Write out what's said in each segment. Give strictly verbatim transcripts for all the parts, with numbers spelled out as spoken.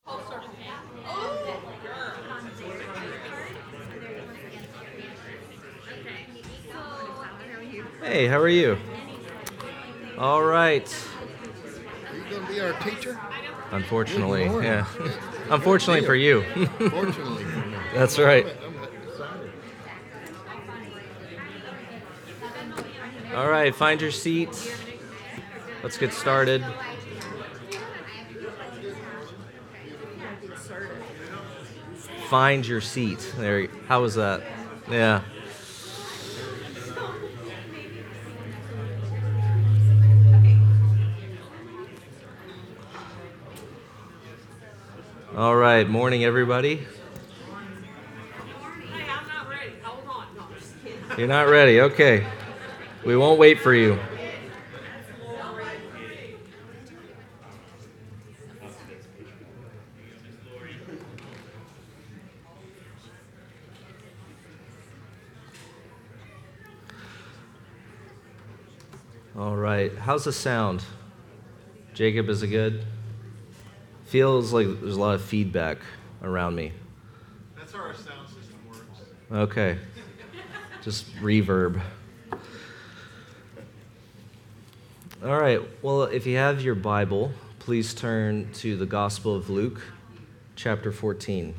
Hey, how are you? All right. Are you going to be our teacher? Unfortunately, Good yeah. morning. Unfortunately for you. Fortunately for me. That's I'm- right. I'm excited. All right, find your seat. Let's get started. Find your seat. There. How was that? Yeah. All right. Morning, everybody. Hey, I'm not ready. Hold on. No, I'm just kidding. You're not ready. Okay. We won't wait for you. All right. How's the sound? Jacob, is it good? Feels like there's a lot of feedback around me. That's how our sound system works. Okay. Just reverb. All right. Well, if you have your Bible, please turn to the Gospel of Luke, chapter fourteen.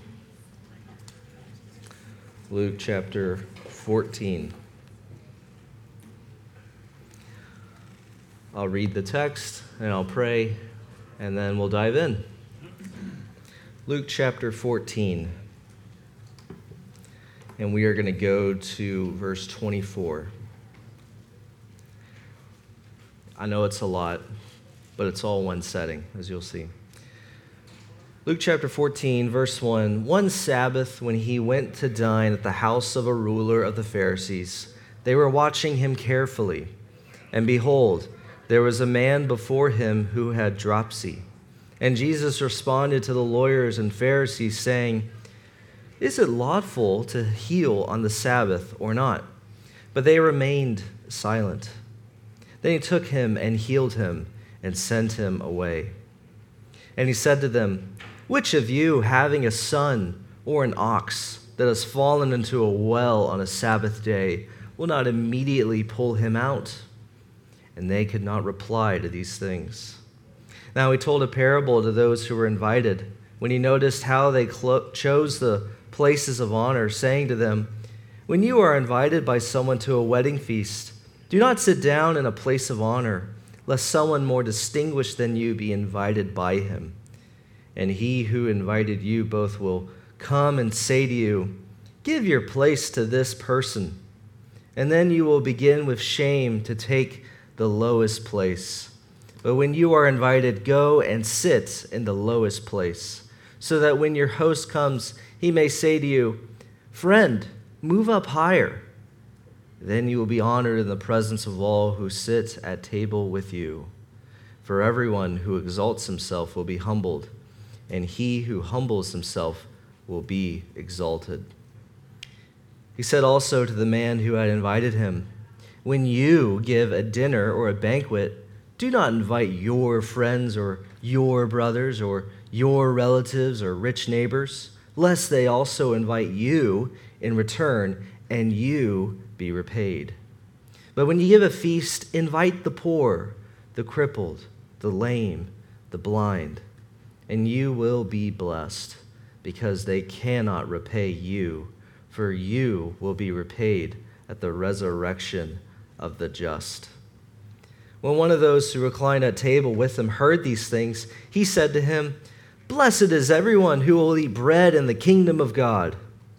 Luke chapter fourteen. I'll read the text and I'll pray, and then we'll dive in. Luke chapter fourteen. And we are going to go to verse twenty-four. I know it's a lot, but it's all one setting, as you'll see. Luke chapter fourteen, verse one. One Sabbath, when he went to dine at the house of a ruler of the Pharisees, they were watching him carefully. And behold, there was a man before him who had dropsy. And Jesus responded to the lawyers and Pharisees, saying, "Is it lawful to heal on the Sabbath or not?" But they remained silent. Then he took him and healed him and sent him away. And he said to them, "Which of you, having a son or an ox that has fallen into a well on a Sabbath day, will not immediately pull him out?" And they could not reply to these things. Now he told a parable to those who were invited, when he noticed how they clo- chose the places of honor, saying to them, "When you are invited by someone to a wedding feast, do not sit down in a place of honor, lest someone more distinguished than you be invited by him. And he who invited you both will come and say to you, 'Give your place to this person.' And then you will begin with shame to take the lowest place. But when you are invited, go and sit in the lowest place, so that when your host comes, he may say to you, 'Friend, move up higher.' Then you will be honored in the presence of all who sit at table with you. For everyone who exalts himself will be humbled, and he who humbles himself will be exalted." He said also to the man who had invited him, "When you give a dinner or a banquet, do not invite your friends or your brothers or your relatives or rich neighbors, lest they also invite you in return and you be repaid. But when you give a feast, invite the poor, the crippled, the lame, the blind, and you will be blessed, because they cannot repay you, for you will be repaid at the resurrection of the just." When one of those who reclined at table with him heard these things, he said to him, "Blessed is everyone who will eat bread in the kingdom of God."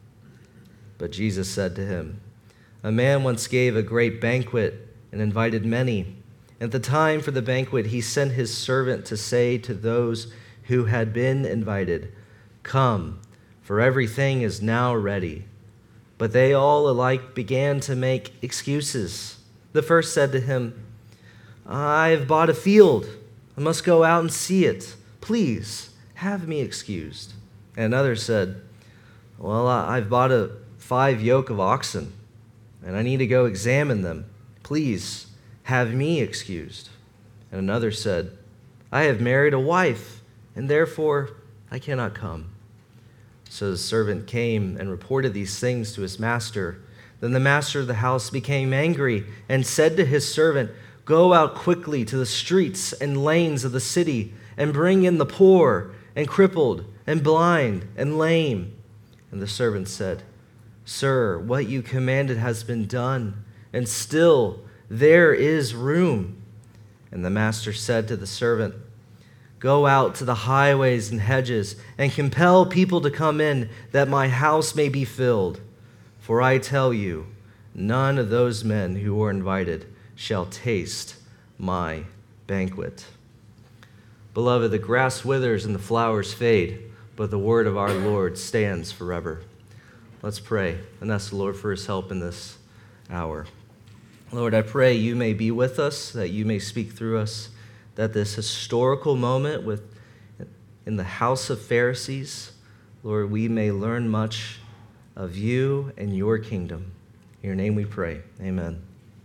But Jesus said to him, "A man once gave a great banquet and invited many. At the time for the banquet, he sent his servant to say to those who had been invited, 'Come, for everything is now ready.' But they all alike began to make excuses. The first said to him, 'I have bought a field. I must go out and see it. Please have me excused.' And another said, 'Well, I've bought a five yoke of oxen, and I need to go examine them. Please have me excused.' And another said, 'I have married a wife, and therefore I cannot come." So the servant came and reported these things to his master. Then the master of the house became angry and said to his servant, "Go out quickly to the streets and lanes of the city and bring in the poor and crippled and blind and lame." And the servant said, "Sir, what you commanded has been done, and still there is room." And the master said to the servant, "Go out to the highways and hedges and compel people to come in, that my house may be filled. For I tell you, none of those men who were invited shall taste my banquet." Beloved, the grass withers and the flowers fade, but the word of our Lord stands forever. Let's pray and ask the Lord for his help in this hour. Lord, I pray you may be with us, that you may speak through us, that this historical moment with in the house of Pharisees, Lord, we may learn much of you and your kingdom. In your name we pray. Amen.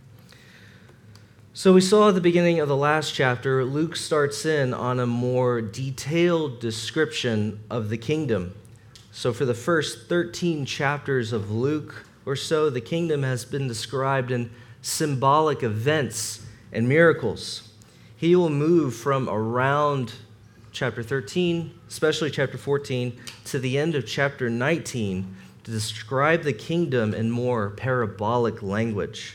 So we saw at the beginning of the last chapter, Luke starts in on a more detailed description of the kingdom. So for the first thirteen chapters of Luke or so, the kingdom has been described in symbolic events and miracles. He will move from around chapter thirteen, especially chapter fourteen, to the end of chapter nineteen to describe the kingdom in more parabolic language.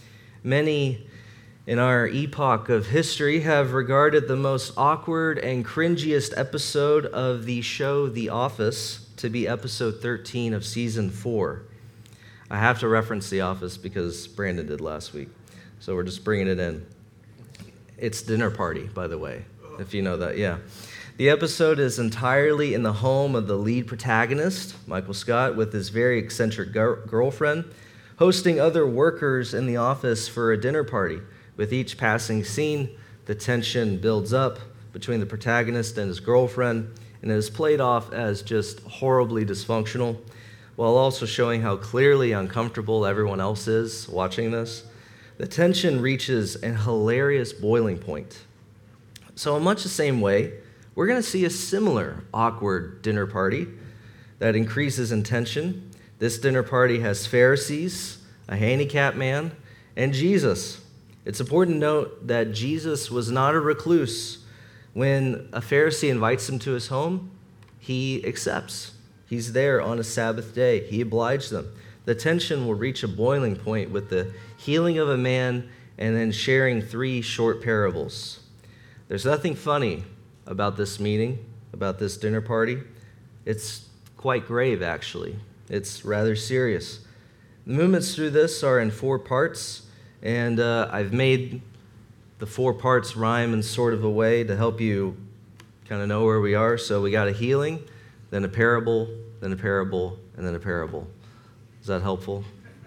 Many in our epoch of history have regarded the most awkward and cringiest episode of the show The Office to be episode thirteen of season four. I have to reference The Office because Brandon did last week, so we're just bringing it in. It's Dinner Party, by the way, if you know that, yeah. The episode is entirely in the home of the lead protagonist, Michael Scott, with his very eccentric gir- girlfriend, hosting other workers in the office for a dinner party. With each passing scene, the tension builds up between the protagonist and his girlfriend, and it is played off as just horribly dysfunctional, while also showing how clearly uncomfortable everyone else is watching this. The tension reaches a hilarious boiling point. So in much the same way, we're going to see a similar awkward dinner party that increases in tension. This dinner party has Pharisees, a handicapped man, and Jesus. It's important to note that Jesus was not a recluse. When a Pharisee invites him to his home, he accepts. He's there on a Sabbath day. He obliged them. The tension will reach a boiling point with the healing of a man and then sharing three short parables. There's nothing funny about this meeting, about this dinner party. It's quite grave, actually. It's rather serious. The movements through this are in four parts, and uh, I've made the four parts rhyme in sort of a way to help you kind of know where we are. So we got a healing, then a parable, then a parable, and then a parable. Is that helpful?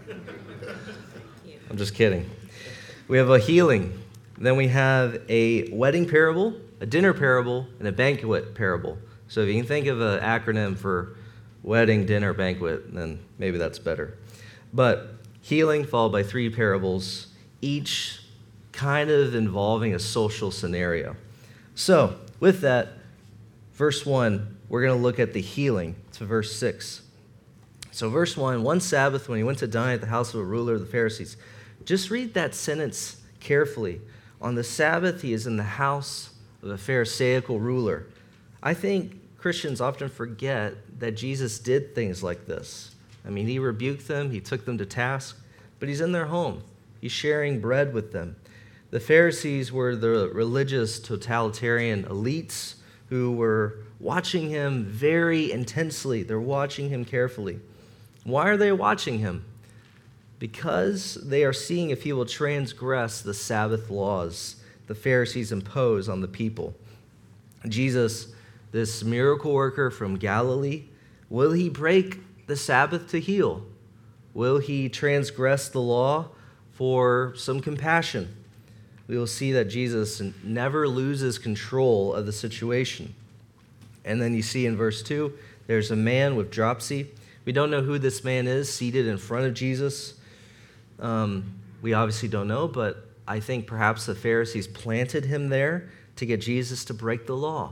I'm just kidding. We have a healing. Then we have a wedding parable, a dinner parable, and a banquet parable. So if you can think of an acronym for wedding, dinner, banquet, then maybe that's better. But healing followed by three parables, each kind of involving a social scenario. So with that, verse one, we're going to look at the healing. It's verse six. So verse one, one Sabbath when he went to dine at the house of a ruler of the Pharisees. Just read that sentence carefully. On the Sabbath, he is in the house of a Pharisaical ruler. I think Christians often forget that Jesus did things like this. I mean, he rebuked them, he took them to task, but he's in their home. He's sharing bread with them. The Pharisees were the religious totalitarian elites who were watching him very intensely. They're watching him carefully. Why are they watching him? Because they are seeing if he will transgress the Sabbath laws the Pharisees impose on the people. Jesus, this miracle worker from Galilee, will he break the Sabbath to heal? Will he transgress the law for some compassion? We will see that Jesus never loses control of the situation. And then you see in verse two, there's a man with dropsy. We don't know who this man is seated in front of Jesus. Um, we obviously don't know, but I think perhaps the Pharisees planted him there to get Jesus to break the law.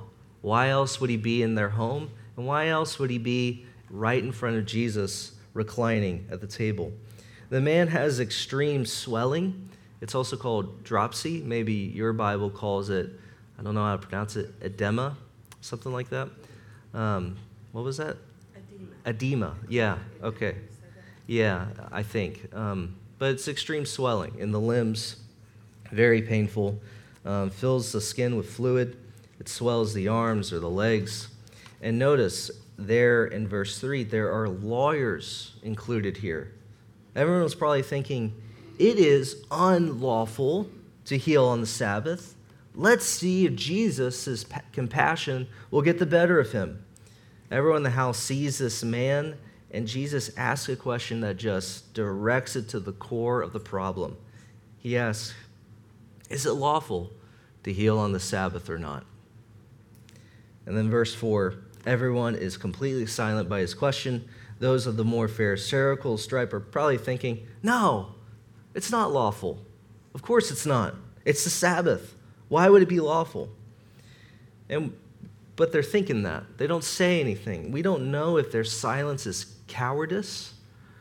Why else would he be in their home? And why else would he be right in front of Jesus, reclining at the table? The man has extreme swelling. It's also called dropsy. Maybe your Bible calls it, I don't know how to pronounce it, edema, something like that. Um, what was that? Edema. Edema, yeah, okay. Yeah, I think. Um, but it's extreme swelling in the limbs, very painful, um, fills the skin with fluid. It swells the arms or the legs. And notice there in verse three, there are lawyers included here. Everyone was probably thinking, it is unlawful to heal on the Sabbath. Let's see if Jesus' compassion will get the better of him. Everyone in the house sees this man, and Jesus asks a question that just directs it to the core of the problem. He asks, is it lawful to heal on the Sabbath or not? And then verse four, everyone is completely silent by his question. Those of the more Pharisaical stripe are probably thinking, no, it's not lawful. Of course it's not. It's the Sabbath. Why would it be lawful? And but they're thinking that. They don't say anything. We don't know if their silence is cowardice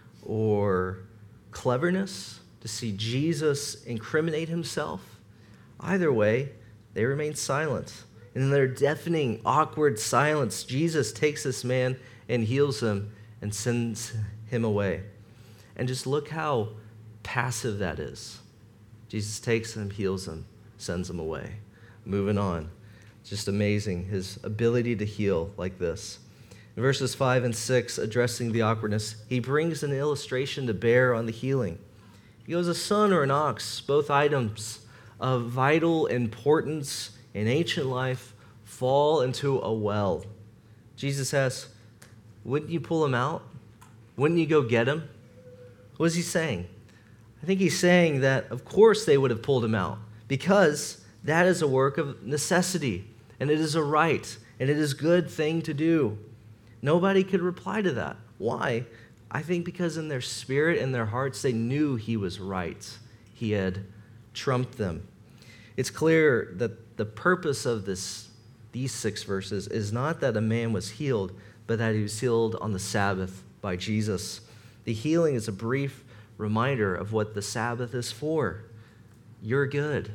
or cleverness to see Jesus incriminate himself. Either way, they remain silent. In their deafening, awkward silence, Jesus takes this man and heals him and sends him away. And just look how passive that is. Jesus takes him, heals him, sends him away. Moving on. Just amazing, his ability to heal like this. In verses five and six, addressing the awkwardness, he brings an illustration to bear on the healing. He goes, a son or an ox, both items of vital importance in ancient life, fall into a well. Jesus asks, wouldn't you pull him out? Wouldn't you go get him? What is he saying? I think he's saying that, of course, they would have pulled him out because that is a work of necessity, and it is a right, and it is a good thing to do. Nobody could reply to that. Why? I think because in their spirit and their hearts, they knew he was right. He had trumped them. It's clear that the purpose of this, these six verses is not that a man was healed, but that he was healed on the Sabbath by Jesus. The healing is a brief reminder of what the Sabbath is for. You're good.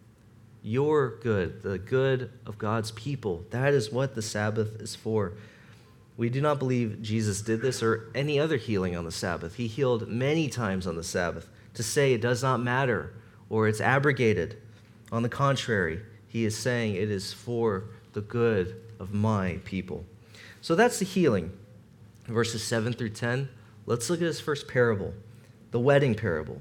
You're good. The good of God's people. That is what the Sabbath is for. We do not believe Jesus did this or any other healing on the Sabbath. He healed many times on the Sabbath. To say it does not matter or it's abrogated. On the contrary, he is saying it is for the good of my people. So that's the healing. Verses seven through ten. Let's look at his first parable, the wedding parable.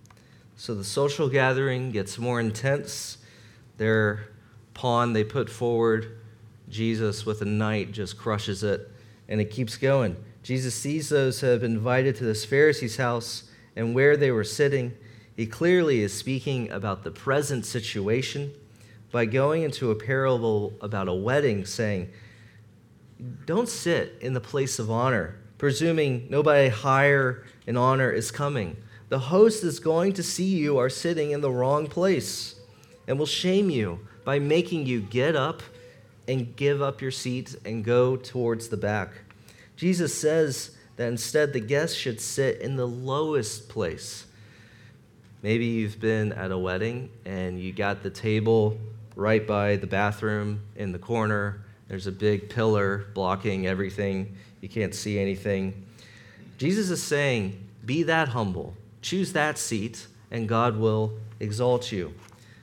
So the social gathering gets more intense. Their pawn they put forward, Jesus with a knight just crushes it, and it keeps going. Jesus sees those who have been invited to this Pharisee's house and where they were sitting. He clearly is speaking about the present situation by going into a parable about a wedding, saying, don't sit in the place of honor, presuming nobody higher in honor is coming. The host is going to see you are sitting in the wrong place and will shame you by making you get up and give up your seat and go towards the back. Jesus says that instead the guests should sit in the lowest place. Maybe you've been at a wedding and you got the table right by the bathroom in the corner. There's a big pillar blocking everything. You can't see anything. Jesus is saying, be that humble. Choose that seat, and God will exalt you.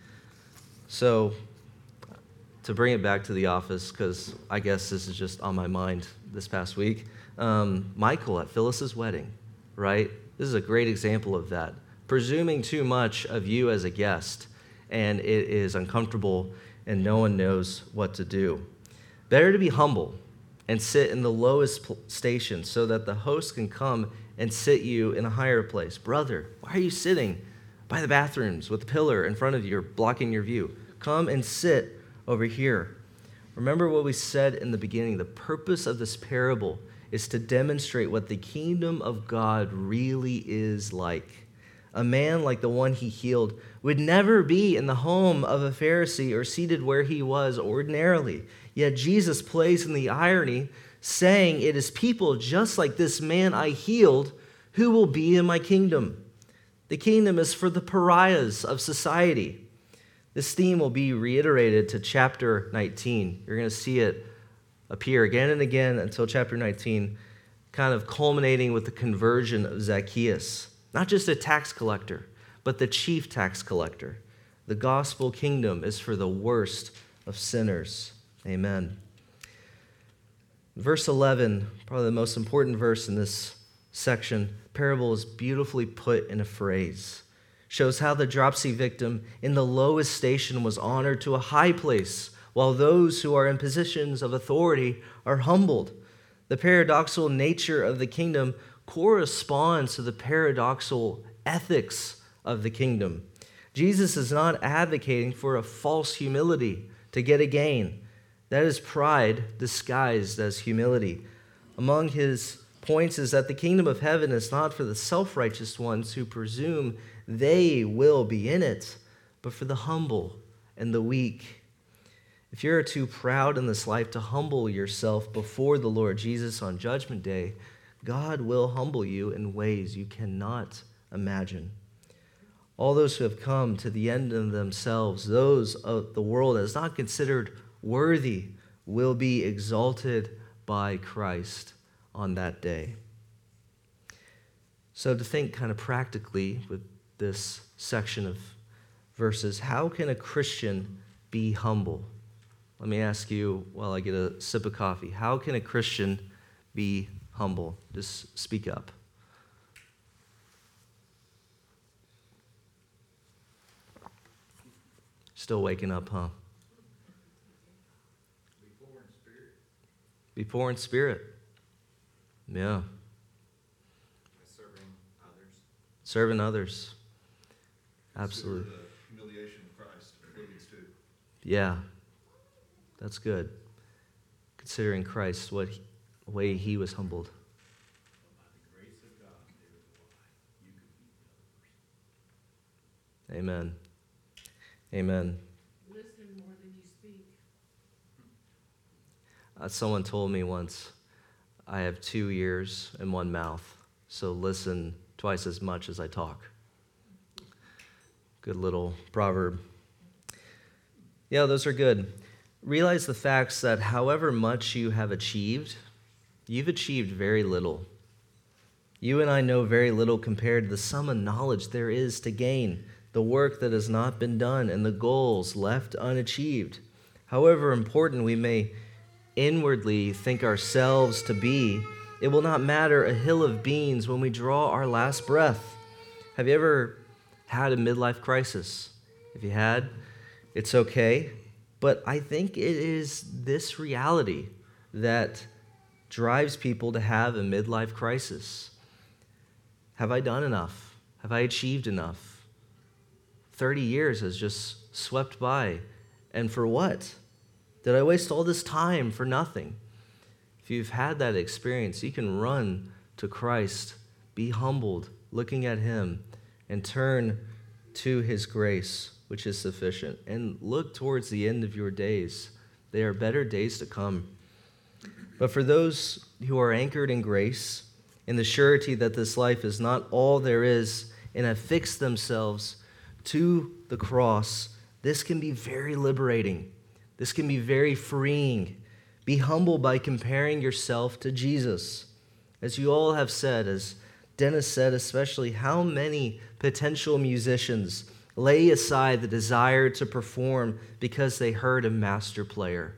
So, to bring it back to the office, because I guess this is just on my mind this past week, um, Michael at Phyllis's wedding, right? This is a great example of that. Presuming too much of you as a guest, and it is uncomfortable, and no one knows what to do. Better to be humble and sit in the lowest station so that the host can come and sit you in a higher place. Brother, why are you sitting by the bathrooms with the pillar in front of you, blocking your view? Come and sit over here. Remember what we said in the beginning. The purpose of this parable is to demonstrate what the kingdom of God really is like. A man like the one he healed would never be in the home of a Pharisee or seated where he was ordinarily. Yet Jesus plays in the irony, saying, it is people just like this man I healed who will be in my kingdom. The kingdom is for the pariahs of society. This theme will be reiterated to chapter nineteen. You're going to see it appear again and again until chapter nineteen, kind of culminating with the conversion of Zacchaeus. Not just a tax collector, but the chief tax collector. The gospel kingdom is for the worst of sinners. Amen. Verse eleven, probably the most important verse in this section, parable is beautifully put in a phrase. Shows how the dropsy victim in the lowest station was honored to a high place, while those who are in positions of authority are humbled. The paradoxical nature of the kingdom corresponds to the paradoxical ethics of the kingdom. Jesus is not advocating for a false humility to get a gain. That is pride disguised as humility. Among his points is that the kingdom of heaven is not for the self-righteous ones who presume they will be in it, but for the humble and the weak. If you're too proud in this life to humble yourself before the Lord Jesus on Judgment Day, God will humble you in ways you cannot imagine. All those who have come to the end of themselves, those of the world as not considered worthy, will be exalted by Christ on that day. So to think kind of practically with this section of verses, how can a Christian be humble? Let me ask you while I get a sip of coffee, how can a Christian be humble? Just speak up. Still waking up, huh? Be poor in spirit. Be poor in spirit. Yeah. Serving others. Serving others. Absolutely. Consider the humiliation of Christ leads to. Yeah. That's good. Considering Christ, what he, the way he was humbled. By the grace of God, there is why you can be the other person. Amen. Amen. Listen more than you speak. Uh, someone told me once, I have two ears and one mouth, so listen twice as much as I talk. Good little proverb. Yeah, those are good. Realize the facts that however much you have achieved, you've achieved very little. You and I know very little compared to the sum of knowledge there is to gain, the work that has not been done, and the goals left unachieved. However important we may inwardly think ourselves to be, it will not matter a hill of beans when we draw our last breath. Have you ever had a midlife crisis? If you had, it's okay. But I think it is this reality that drives people to have a midlife crisis. Have I done enough? Have I achieved enough? thirty years has just swept by. And for what? Did I waste all this time for nothing? If you've had that experience, you can run to Christ, be humbled, looking at him, and turn to his grace, which is sufficient, and look towards the end of your days. They are better days to come. But for those who are anchored in grace, in the surety that this life is not all there is, and have fixed themselves to the cross, this can be very liberating. This can be very freeing. Be humble by comparing yourself to Jesus. As you all have said, as Dennis said especially, how many potential musicians lay aside the desire to perform because they heard a master player?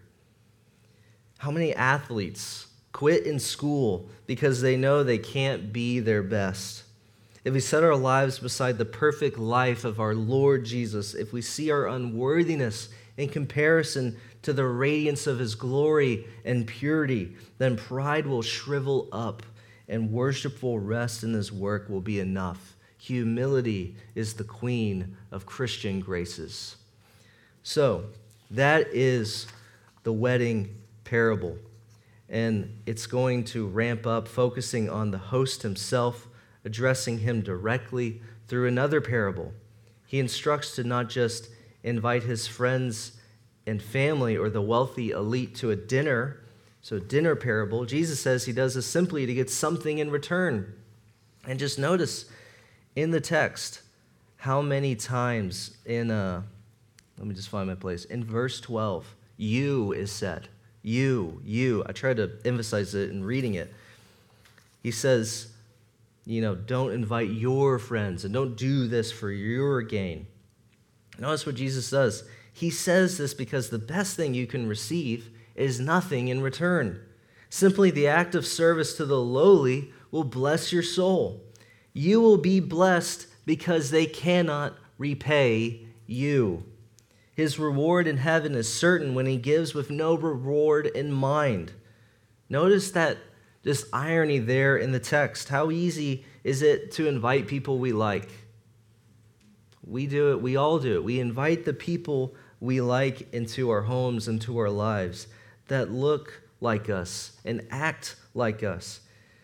How many athletes quit in school because they know they can't be their best? If we set our lives beside the perfect life of our Lord Jesus, if we see our unworthiness in comparison to the radiance of his glory and purity, then pride will shrivel up and worshipful rest in his work will be enough. Humility is the queen of Christian graces. So, that is the wedding parable. And it's going to ramp up, focusing on the host himself, addressing him directly through another parable. He instructs to not just invite his friends and family or the wealthy elite to a dinner, so a dinner parable, Jesus says he does this simply to get something in return. And just notice in the text how many times in, uh, let me just find my place, in verse twelve, you is said. You, you. I tried to emphasize it in reading it. He says, you know, don't invite your friends and don't do this for your gain. Notice what Jesus does. He says this because the best thing you can receive is nothing in return. Simply the act of service to the lowly will bless your soul. You will be blessed because they cannot repay you. His reward in heaven is certain when he gives with no reward in mind. Notice that just irony there in the text. How easy is it to invite people we like? We do it. We all do it. We invite the people we like into our homes, into our lives, that look like us and act like us.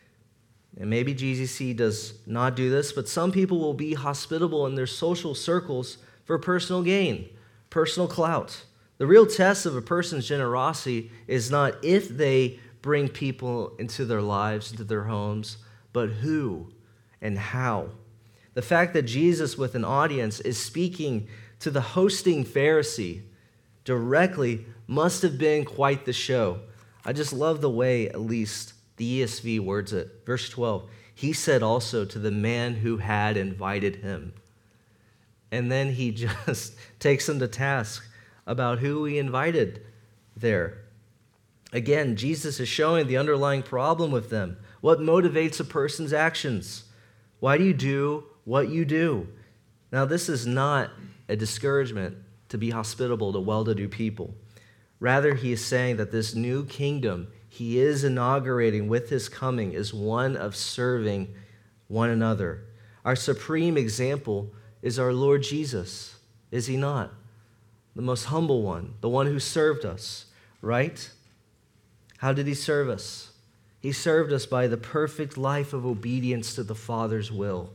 And maybe G Z C does not do this, but some people will be hospitable in their social circles for personal gain, personal clout. The real test of a person's generosity is not if they bring people into their lives, into their homes, but who and how. The fact that Jesus, with an audience, is speaking to the hosting Pharisee directly must have been quite the show. I just love the way, at least, the E S V words it. Verse twelve, he said also to the man who had invited him. And then he just takes him to task about who he invited there. Again, Jesus is showing the underlying problem with them. What motivates a person's actions? Why do you do what you do? Now, this is not a discouragement to be hospitable to well-to-do people. Rather, he is saying that this new kingdom he is inaugurating with his coming is one of serving one another. Our supreme example is our Lord Jesus, is he not? The most humble one, the one who served us, right? How did he serve us? He served us by the perfect life of obedience to the Father's will.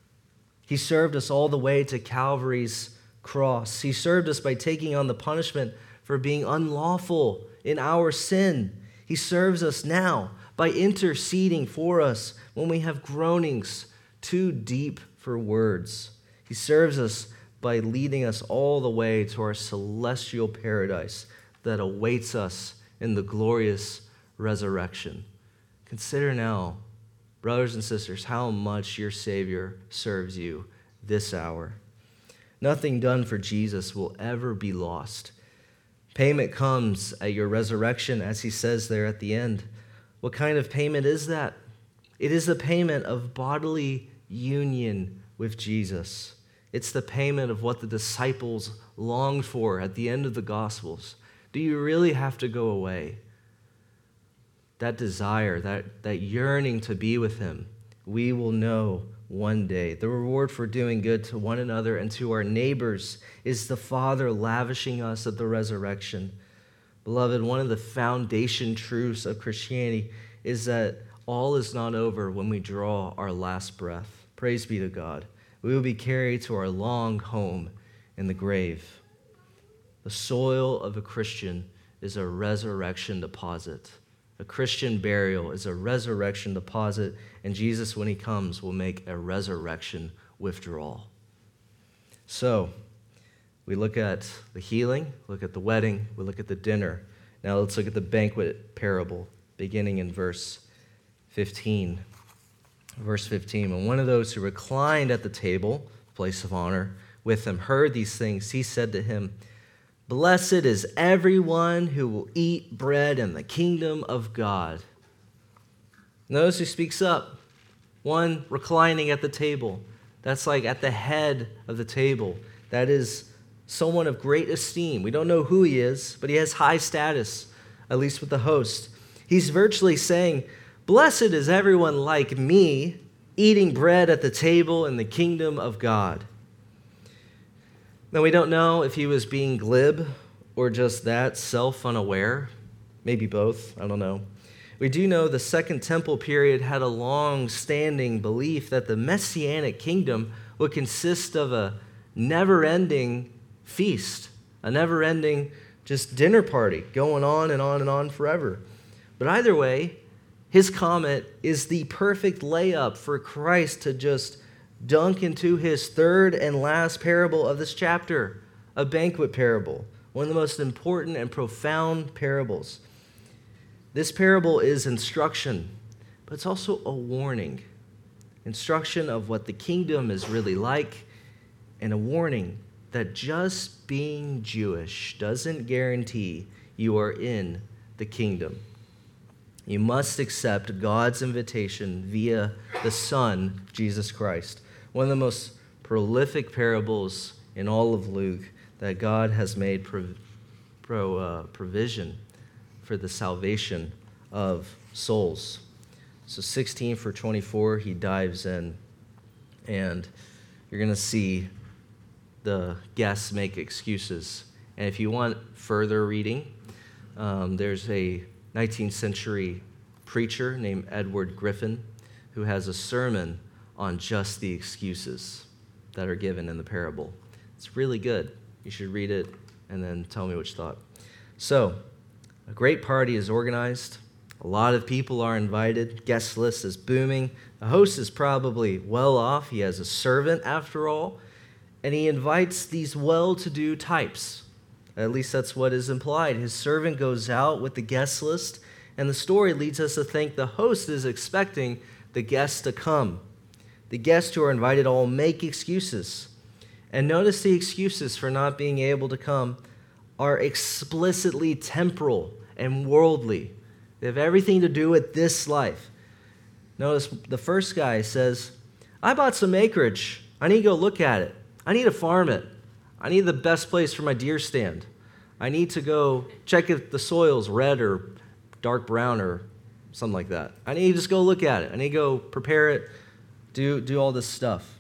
He served us all the way to Calvary's cross. He served us by taking on the punishment for being unlawful in our sin. He serves us now by interceding for us when we have groanings too deep for words. He serves us by leading us all the way to our celestial paradise that awaits us in the glorious resurrection. Consider now, brothers and sisters, how much your Savior serves you this hour. Nothing done for Jesus will ever be lost. Payment comes at your resurrection, as he says there at the end. What kind of payment is that? It is the payment of bodily union with Jesus. It's the payment of what the disciples longed for at the end of the Gospels. Do you really have to go away? That desire, that, that yearning to be with him, we will know one day. The reward for doing good to one another and to our neighbors is the Father lavishing us at the resurrection. Beloved, one of the foundation truths of Christianity is that all is not over when we draw our last breath. Praise be to God. We will be carried to our long home in the grave. The soil of a Christian is a resurrection deposit. A Christian burial is a resurrection deposit, and Jesus, when he comes, will make a resurrection withdrawal. So, we look at the healing, look at the wedding, we look at the dinner. Now let's look at the banquet parable, beginning in verse fifteen. Verse fifteen, when one of those who reclined at the table, place of honor, with him heard these things, he said to him, "Blessed is everyone who will eat bread in the kingdom of God." Notice who speaks up. One reclining at the table. That's like at the head of the table. That is someone of great esteem. We don't know who he is, but he has high status, at least with the host. He's virtually saying, "Blessed is everyone like me, eating bread at the table in the kingdom of God." Now, we don't know if he was being glib or just that self-unaware. Maybe both. I don't know. We do know the Second Temple period had a long-standing belief that the Messianic kingdom would consist of a never-ending feast, a never-ending just dinner party going on and on and on forever. But either way, his comment is the perfect layup for Christ to just dunk into his third and last parable of this chapter, a banquet parable, one of the most important and profound parables. This parable is instruction, but it's also a warning. Instruction of what the kingdom is really like, and a warning that just being Jewish doesn't guarantee you are in the kingdom. You must accept God's invitation via the Son, Jesus Christ. One of the most prolific parables in all of Luke, that God has made pro, pro, uh, provision for the salvation of souls. So sixteen for twenty-four, he dives in, and you're going to see the guests make excuses. And if you want further reading, um, there's a nineteenth century preacher named Edward Griffin who has a sermon on just the excuses that are given in the parable. It's really good. You should read it and then tell me what you thought. So, a great party is organized. A lot of people are invited. Guest list is booming. The host is probably well off. He has a servant after all. And he invites these well-to-do types. At least that's what is implied. His servant goes out with the guest list, and the story leads us to think the host is expecting the guests to come. The guests who are invited all make excuses. And notice the excuses for not being able to come are explicitly temporal and worldly. They have everything to do with this life. Notice the first guy says, I bought some acreage. I need to go look at it. I need to farm it. I need the best place for my deer stand. I need to go check if the soil's red or dark brown or something like that. I need to just go look at it. I need to go prepare it, do, do all this stuff.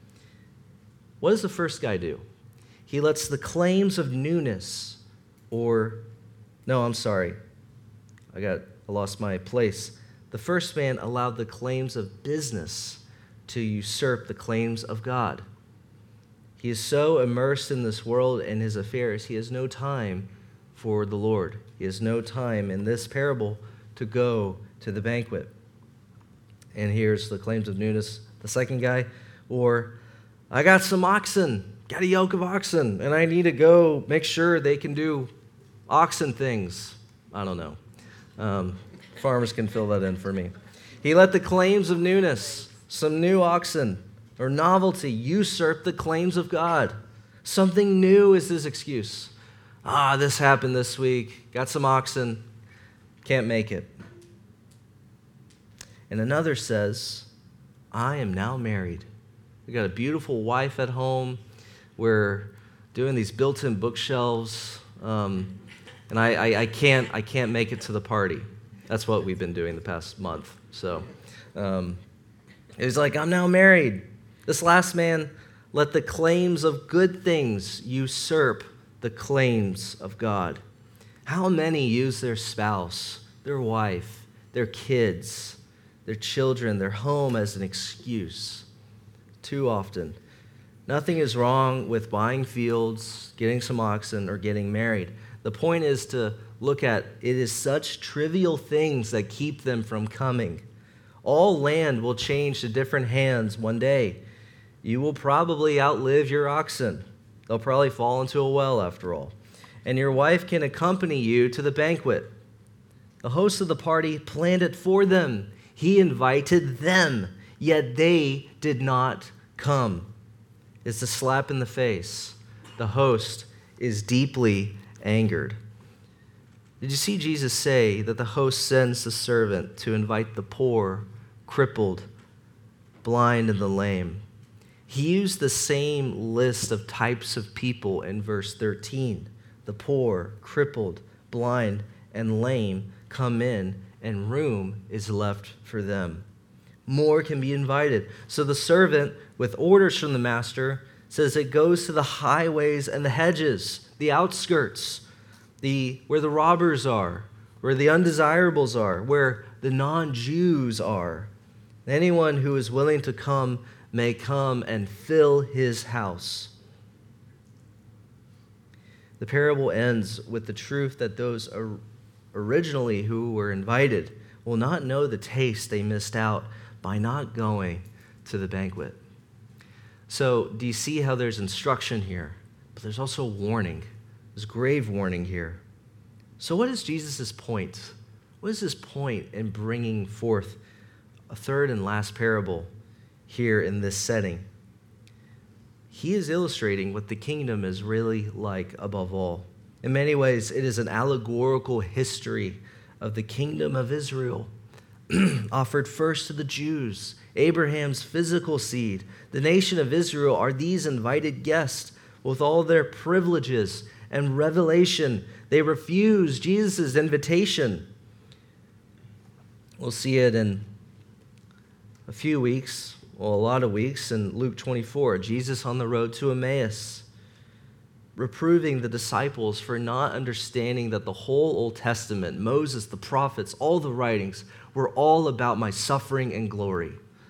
What does the first guy do? He lets the claims of newness, or, no, I'm sorry. I got, I lost my place. The first man allowed the claims of business to usurp the claims of God. He is so immersed in this world and his affairs, he has no time for the Lord. He has no time in this parable to go to the banquet. And here's the claims of newness. The second guy, or I got some oxen, got a yoke of oxen, and I need to go make sure they can do oxen things. I don't know. Um, farmers can fill that in for me. He let the claims of newness, some new oxen, or novelty, usurp the claims of God. Something new is his excuse. Ah, this happened this week. Got some oxen. Can't make it. And another says, I am now married. We got a beautiful wife at home. We're doing these built-in bookshelves. Um, and I, I, I can't I can't make it to the party. That's what we've been doing the past month. So um, he's like, I'm now married. This last man let the claims of good things usurp the claims of God. How many use their spouse, their wife, their kids, their children, their home as an excuse? Too often. Nothing is wrong with buying fields, getting some oxen, or getting married. The point is to look at it is such trivial things that keep them from coming. All land will change to different hands one day. You will probably outlive your oxen. They'll probably fall into a well after all. And your wife can accompany you to the banquet. The host of the party planned it for them. He invited them, yet they did not come. It's a slap in the face. The host is deeply angered. Did you see Jesus say that the host sends the servant to invite the poor, crippled, blind, and the lame? He used the same list of types of people in verse thirteen. The poor, crippled, blind, and lame come in, and room is left for them. More can be invited. So the servant, with orders from the master, says it goes to the highways and the hedges, the outskirts, the where the robbers are, where the undesirables are, where the non-Jews are. Anyone who is willing to come may come and fill his house. The parable ends with the truth that those or- originally who were invited will not know the taste they missed out by not going to the banquet. So, do you see how there's instruction here? But there's also warning. There's grave warning here. So, what is Jesus' point? What is his point in bringing forth a third and last parable here in this setting? He is illustrating what the kingdom is really like above all. In many ways, it is an allegorical history of the kingdom of Israel, offered first to the Jews, Abraham's physical seed. The nation of Israel are these invited guests with all their privileges and revelation. They refuse Jesus' invitation. We'll see it in a few weeks, well, a lot of weeks, in Luke twenty-four, Jesus on the road to Emmaus, reproving the disciples for not understanding that the whole Old Testament, Moses, the prophets, all the writings, were all about my suffering and glory.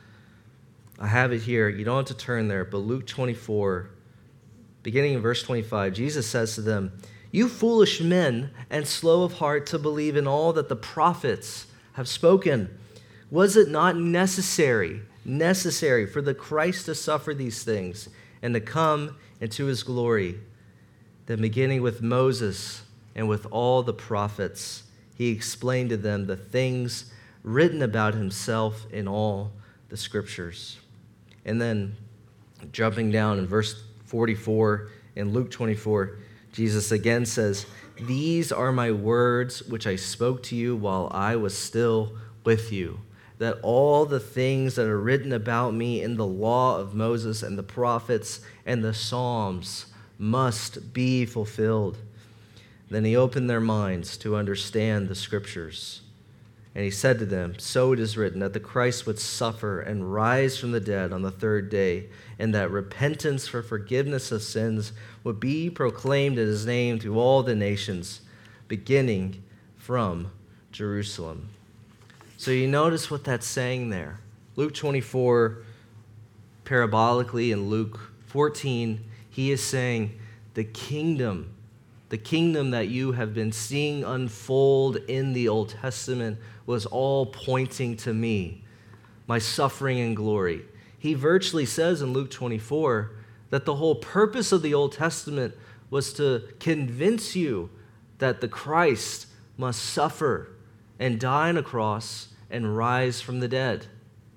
I have it here. You don't have to turn there, but Luke twenty-four, beginning in verse twenty-five, Jesus says to them, "You foolish men and slow of heart to believe in all that the prophets have spoken. Was it not necessary, necessary for the Christ to suffer these things and to come into his glory?" Then beginning with Moses and with all the prophets, he explained to them the things written about himself in all the scriptures. And then jumping down in verse forty-four in Luke twenty-four, Jesus again says, "These are my words which I spoke to you while I was still with you, that all the things that are written about me in the law of Moses and the prophets and the Psalms must be fulfilled." Then he opened their minds to understand the scriptures. And he said to them, "So it is written that the Christ would suffer and rise from the dead on the third day, and that repentance for forgiveness of sins would be proclaimed in his name to all the nations, beginning from Jerusalem." So you notice what that's saying there. Luke twenty-four, parabolically, in Luke fourteen, he is saying the kingdom, the kingdom that you have been seeing unfold in the Old Testament was all pointing to me, my suffering and glory. He virtually says in Luke twenty-four that the whole purpose of the Old Testament was to convince you that the Christ must suffer and die on a cross and rise from the dead.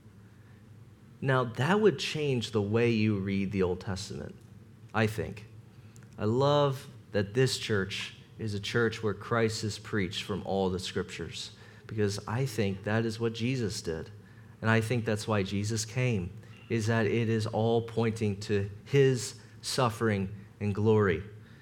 Now, that would change the way you read the Old Testament, I think. I love that this church is a church where Christ is preached from all the scriptures, because I think that is what Jesus did. And I think that's why Jesus came, is that it is all pointing to his suffering and glory.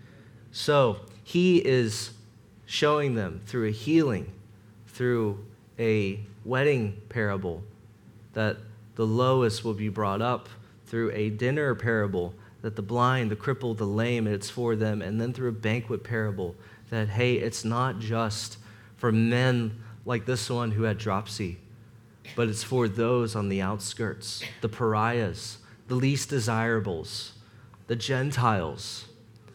So he is showing them through a healing, through a wedding parable, that the lowest will be brought up, through a dinner parable, that the blind, the crippled, the lame, it's for them, and then through a banquet parable, that, hey, it's not just for men like this one who had dropsy, but it's for those on the outskirts, the pariahs, the least desirables, the Gentiles.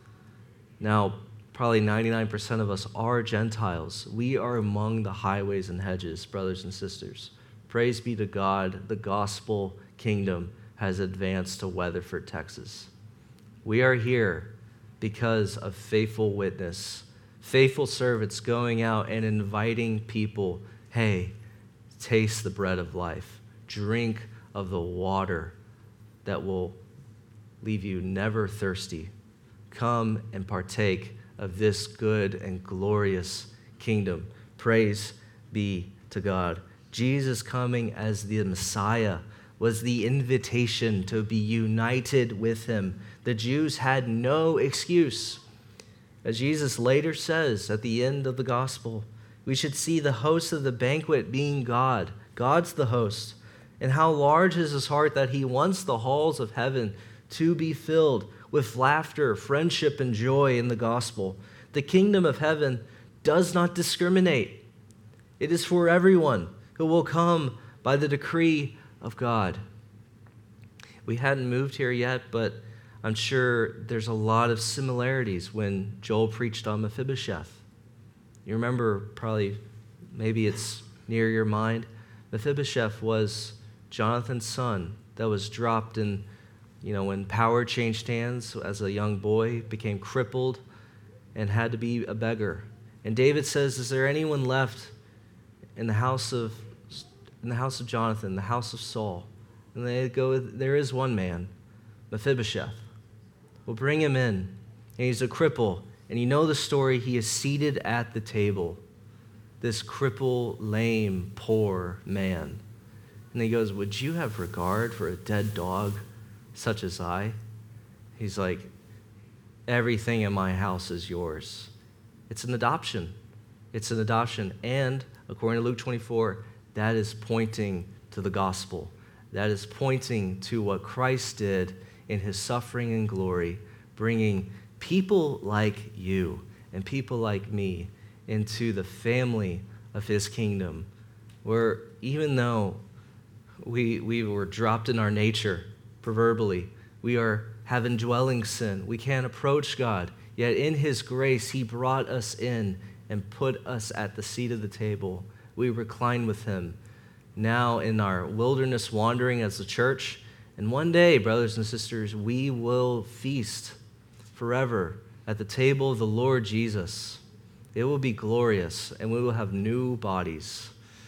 Now, probably ninety-nine percent of us are Gentiles. We are among the highways and hedges, brothers and sisters. Praise be to God, the gospel kingdom has advanced to Weatherford, Texas. We are here because of faithful witness, faithful servants going out and inviting people, hey, taste the bread of life, drink of the water that will leave you never thirsty. Come and partake of this good and glorious kingdom. Praise be to God. Jesus coming as the Messiah was the invitation to be united with him. The Jews had no excuse. As Jesus later says at the end of the gospel, we should see the host of the banquet being God. God's the host. And how large is his heart that he wants the halls of heaven to be filled with laughter, friendship, and joy in the gospel. The kingdom of heaven does not discriminate. It is for everyone who will come by the decree of God. We hadn't moved here yet, but I'm sure there's a lot of similarities when Joel preached on Mephibosheth. You remember, probably, maybe it's near your mind, Mephibosheth was Jonathan's son that was dropped in, you know, when power changed hands as a young boy, became crippled, and had to be a beggar. And David says, is there anyone left in the house of in the house of Jonathan, the house of Saul? And they go, there is one man, Mephibosheth. We'll bring him in. And he's a cripple. And you know the story, he is seated at the table. This cripple, lame, poor man. And he goes, would you have regard for a dead dog such as I? He's like, everything in my house is yours. It's an adoption. It's an adoption. And according to Luke twenty-four, that is pointing to the gospel. That is pointing to what Christ did in his suffering and glory, bringing people like you and people like me into the family of his kingdom, where even though we, we were dropped in our nature, proverbially, we are have indwelling sin, we can't approach God, yet in his grace, he brought us in and put us at the seat of the table. We recline with him now in our wilderness wandering as a church. And one day, brothers and sisters, we will feast forever at the table of the Lord Jesus. It will be glorious, and we will have new bodies.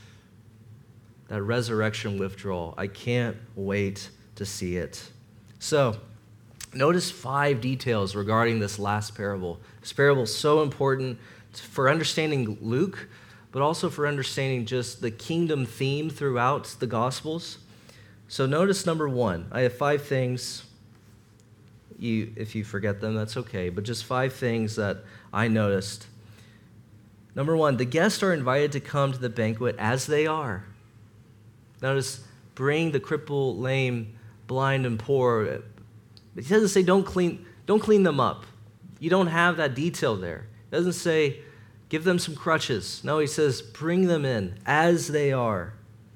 That resurrection withdrawal, I can't wait to see it. So, notice five details regarding this last parable. This parable is so important for understanding Luke, but also for understanding just the kingdom theme throughout the Gospels. So notice number one. I have five things. You, if you forget them, that's okay, but just five things that I noticed. Number one, the guests are invited to come to the banquet as they are. Notice, bring the cripple, lame, blind, and poor. He doesn't say don't clean, don't clean them up. You don't have that detail there. It doesn't say give them some crutches. No, he says bring them in as they are.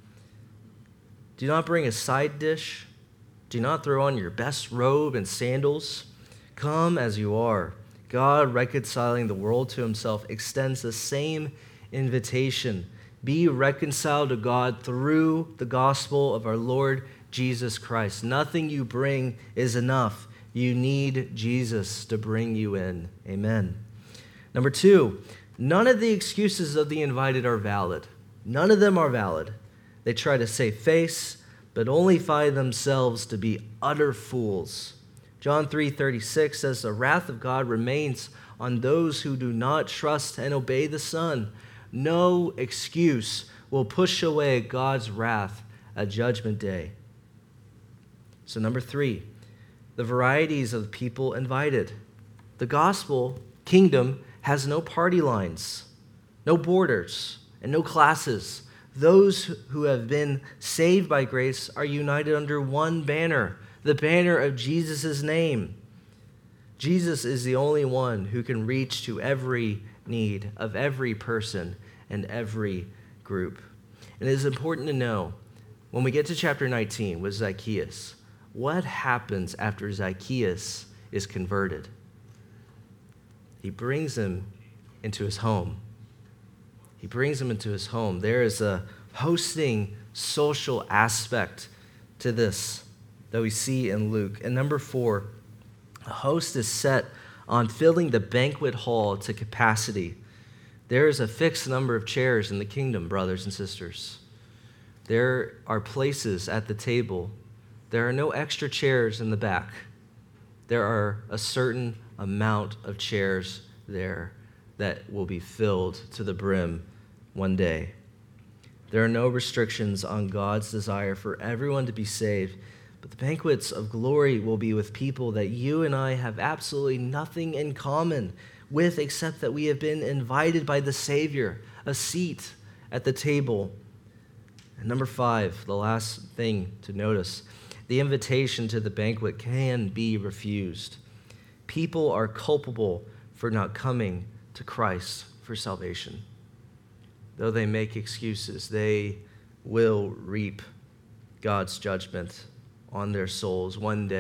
Do not bring a side dish. Do not throw on your best robe and sandals. Come as you are. God, reconciling the world to himself, extends the same invitation. Be reconciled to God through the gospel of our Lord Jesus Christ. Nothing you bring is enough. You need Jesus to bring you in. Amen. Number two, none of the excuses of the invited are valid. None of them are valid. They try to save face, but only find themselves to be utter fools. John three thirty-six says, the wrath of God remains on those who do not trust and obey the Son. No excuse will push away God's wrath at Judgment Day. So number three, the varieties of people invited. The gospel kingdom has no party lines, no borders, and no classes. Those who have been saved by grace are united under one banner, the banner of Jesus' name. Jesus is the only one who can reach to every need of every person and every group. And it is important to know, when we get to chapter nineteen with Zacchaeus, what happens after Zacchaeus is converted? He brings him into his home. He brings him into his home. There is a hosting social aspect to this that we see in Luke. And number four, a host is set on filling the banquet hall to capacity. There is a fixed number of chairs in the kingdom, brothers and sisters. There are places at the table. There are no extra chairs in the back. There are a certain amount of chairs there that will be filled to the brim one day. There are no restrictions on God's desire for everyone to be saved, but the banquets of glory will be with people that you and I have absolutely nothing in common with, except that we have been invited by the Savior, a seat at the table. And number five, the last thing to notice, the invitation to the banquet can be refused. People are culpable for not coming to Christ for salvation. Though they make excuses, they will reap God's judgment on their souls one day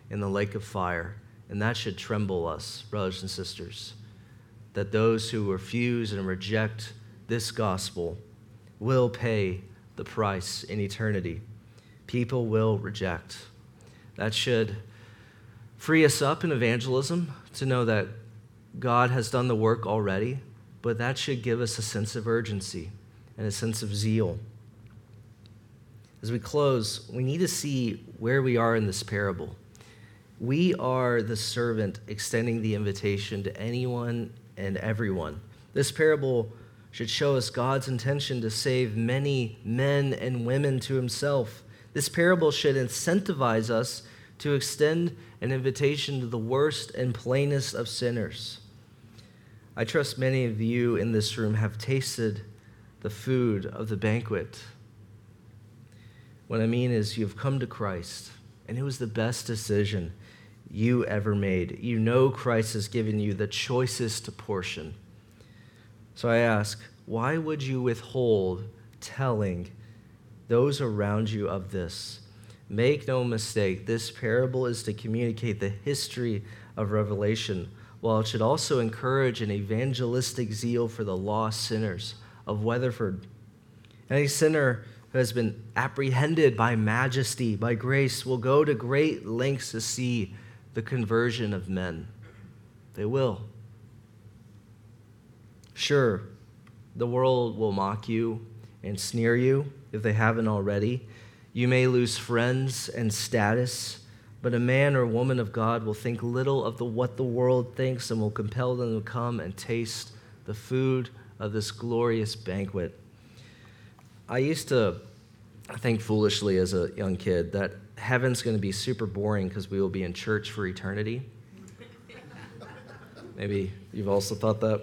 in the lake of fire. And that should tremble us, brothers and sisters, that those who refuse and reject this gospel will pay the price in eternity. People will reject. That should free us up in evangelism to know that God has done the work already, but that should give us a sense of urgency and a sense of zeal. As we close, we need to see where we are in this parable. We are the servant extending the invitation to anyone and everyone. This parable should show us God's intention to save many men and women to himself. This parable should incentivize us to extend an invitation to the worst and plainest of sinners. I trust many of you in this room have tasted the food of the banquet. What I mean is you've come to Christ, and it was the best decision you ever made. You know Christ has given you the choicest portion. So I ask, why would you withhold telling those around you of this? Make no mistake, this parable is to communicate the history of Revelation, while it should also encourage an evangelistic zeal for the lost sinners of Weatherford. Any sinner who has been apprehended by majesty, by grace, will go to great lengths to see the conversion of men. They will. Sure, the world will mock you and sneer you if they haven't already. You may lose friends and status, but a man or woman of God will think little of the, what the world thinks and will compel them to come and taste the food of this glorious banquet. I used to think foolishly as a young kid that heaven's going to be super boring because we will be in church for eternity. Maybe you've also thought that.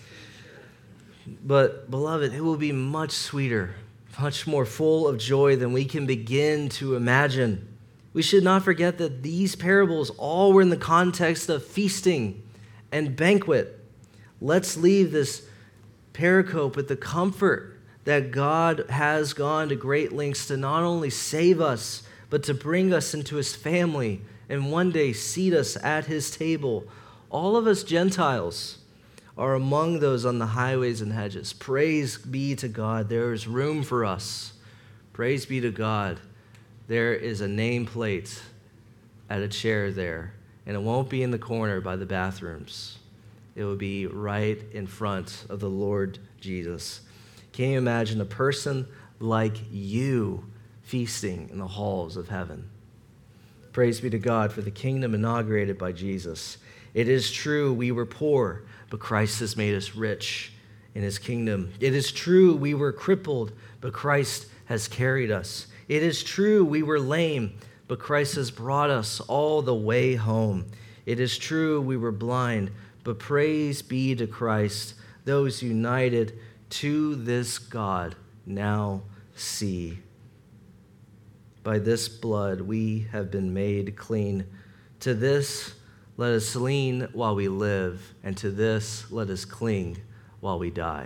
But, beloved, it will be much sweeter, much more full of joy than we can begin to imagine. We should not forget that these parables all were in the context of feasting and banquet. Let's leave this pericope with the comfort that God has gone to great lengths to not only save us, but to bring us into his family and one day seat us at his table. All of us Gentiles are among those on the highways and hedges. Praise be to God. There is room for us. Praise be to God. There is a nameplate at a chair there, and it won't be in the corner by the bathrooms. It will be right in front of the Lord Jesus. Can you imagine a person like you feasting in the halls of heaven? Praise be to God for the kingdom inaugurated by Jesus. It is true we were poor, but Christ has made us rich in his kingdom. It is true we were crippled, but Christ has carried us. It is true we were lame, but Christ has brought us all the way home. It is true we were blind, but praise be to Christ, those united to this God now see. By this blood we have been made clean. To this let us lean while we live, and to this let us cling while we die.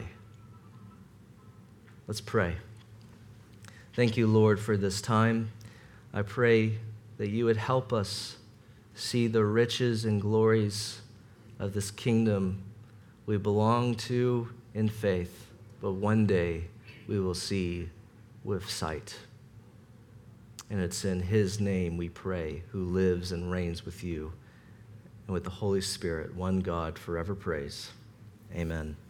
Let's pray. Thank you, Lord, for this time. I pray that you would help us see the riches and glories of this kingdom we belong to in faith, but one day we will see with sight. And it's in his name we pray, who lives and reigns with you and with the Holy Spirit, one God, forever praise. Amen.